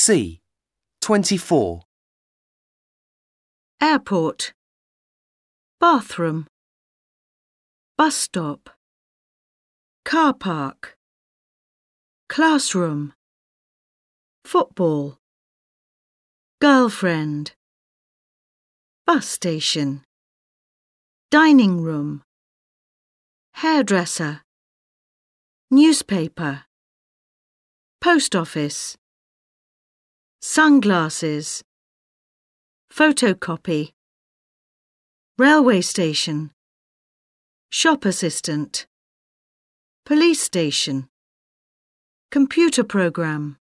C. 24. Airport. Bathroom. Bus stop. Car park. Classroom. Football. Girlfriend. Bus station. Dining room. Hairdresser. Newspaper. Post office. Sunglasses. Photocopy. Railway station. Shop assistant. Police station. Computer program.